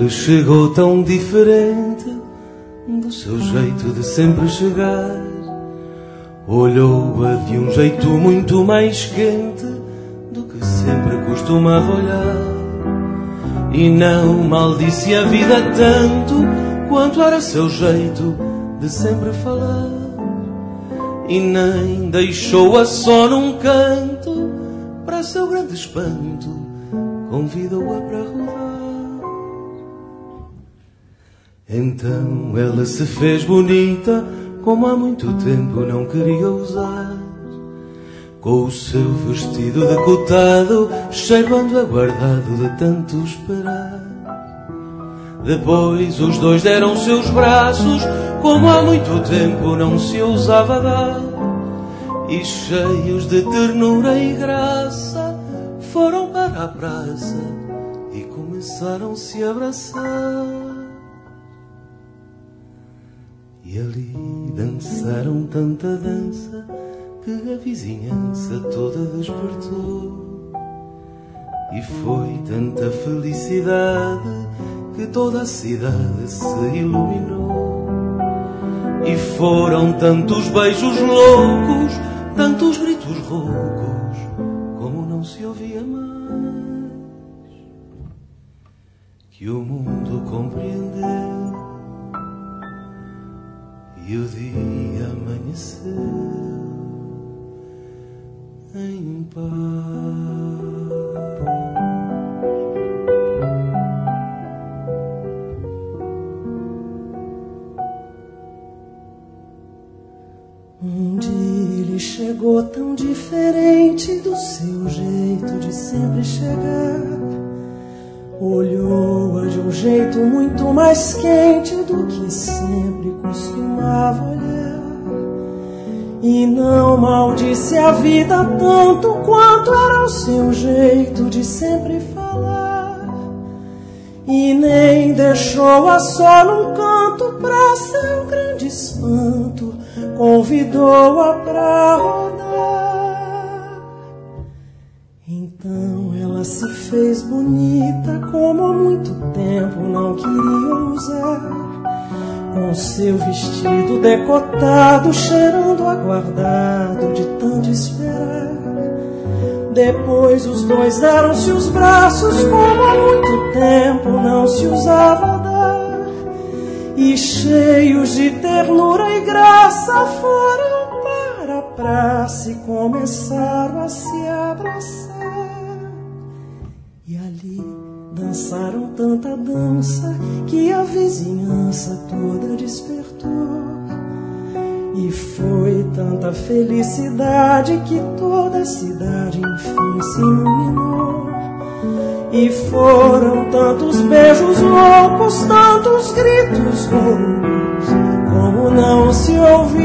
Ele chegou tão diferente do seu jeito de sempre chegar. Olhou-a de um jeito muito mais quente do que sempre costumava olhar. E não maldisse a vida tanto quanto era seu jeito de sempre falar. E nem deixou-a só num canto, para seu grande espanto, convidou-a para rodar. Então ela se fez bonita, como há muito tempo não queria usar, com o seu vestido decotado, cheirando aguardado de tanto esperar. Depois os dois deram seus braços, como há muito tempo não se ousava dar, e cheios de ternura e graça foram para a praça e começaram-se a abraçar. E ali dançaram tanta dança que a vizinhança toda despertou. E foi tanta felicidade que toda a cidade se iluminou. E foram tantos beijos loucos, tantos gritos roucos, como não se ouvia mais, que o mundo compreendeu e o dia amanheceu em paz. Um dia ele chegou tão diferente do seu jeito de sempre chegar. Olhou-a de um jeito muito mais quente do que sempre costumava olhar. E não maldisse a vida tanto quanto era o seu jeito de sempre falar. E nem deixou-a só num canto, pra seu grande espanto, convidou-a pra rodar. Então ela se fez bonita, como há muito tempo não queria usar, com seu vestido decotado, cheirando aguardado de tanto esperar. Depois os dois deram-se os braços, como há muito tempo não se usava dar, e cheios de ternura e graça foram para a praça e começaram a se abraçar. E ali dançaram tanta dança que a vizinhança toda despertou. E foi tanta felicidade que toda a cidade enfim se iluminou. E foram tantos beijos loucos, tantos gritos roucos, como não se ouvia